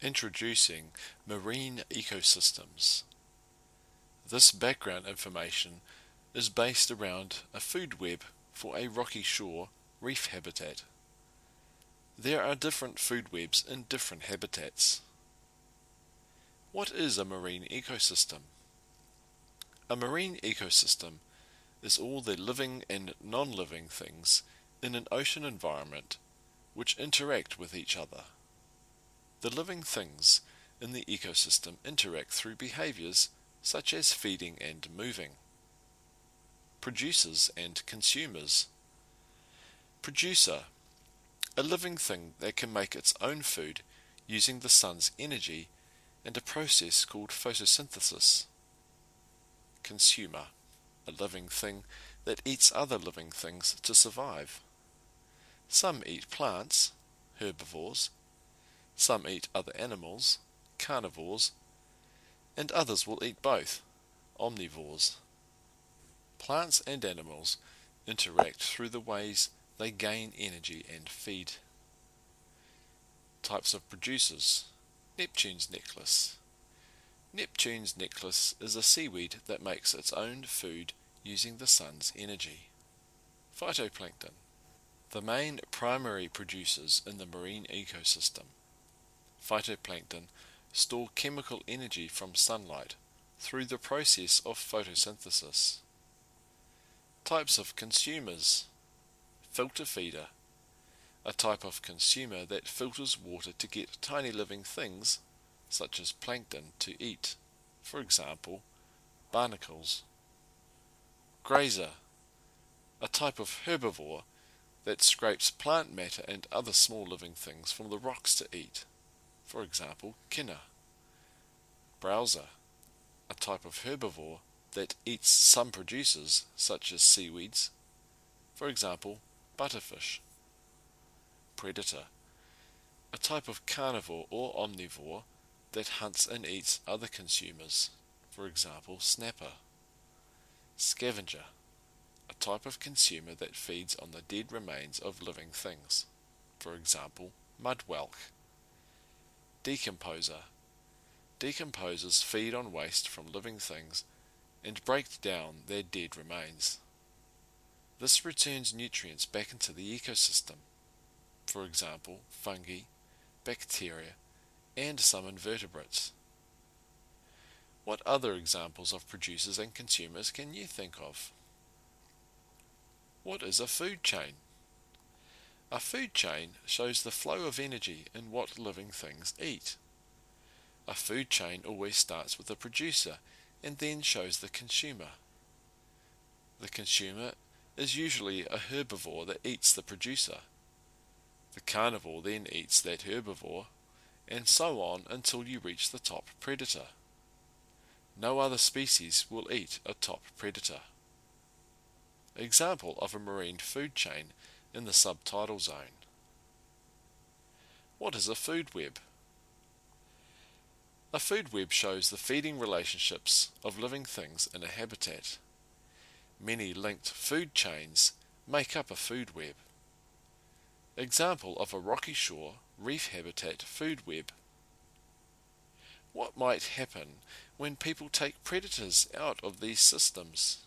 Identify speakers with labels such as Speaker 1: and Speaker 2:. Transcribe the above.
Speaker 1: Introducing marine ecosystems. This background information is based around a food web for a rocky shore reef habitat. There are different food webs in different habitats. What is a marine ecosystem? A marine ecosystem is all the living and non-living things in an ocean environment which interact with each other. The living things in the ecosystem interact through behaviors such as feeding and moving. Producers and consumers. Producer, a living thing that can make its own food using the sun's energy and a process called photosynthesis. Consumer, a living thing that eats other living things to survive. Some eat plants, herbivores. Some eat other animals, carnivores, and others will eat both, omnivores. Plants and animals interact through the ways they gain energy and feed. Types of producers. Neptune's necklace. Neptune's necklace is a seaweed that makes its own food using the sun's energy. Phytoplankton. The main primary producers in the marine ecosystem. Phytoplankton store chemical energy from sunlight through the process of photosynthesis. Types of consumers. Filter feeder, a type of consumer that filters water to get tiny living things, such as plankton, to eat, for example, barnacles. Grazer, a type of herbivore that scrapes plant matter and other small living things from the rocks to eat, for example, kina. Browser, a type of herbivore that eats some producers such as seaweeds, for example, butterfish. Predator, a type of carnivore or omnivore that hunts and eats other consumers, for example, snapper. Scavenger, a type of consumer that feeds on the dead remains of living things, for example, mud whelk. Decomposer. Decomposers feed on waste from living things and break down their dead remains. This returns nutrients back into the ecosystem, for example, fungi, bacteria, and some invertebrates. What other examples of producers and consumers can you think of? What is a food chain? A food chain shows the flow of energy in what living things eat. A food chain always starts with a producer and then shows the consumer. The consumer is usually a herbivore that eats the producer. The carnivore then eats that herbivore, and so on until you reach the top predator. No other species will eat a top predator. Example of a marine food chain in the subtidal zone. What is a food web? A food web shows the feeding relationships of living things in a habitat. Many linked food chains make up a food web. Example of a rocky shore reef habitat food web. What might happen when people take predators out of these systems?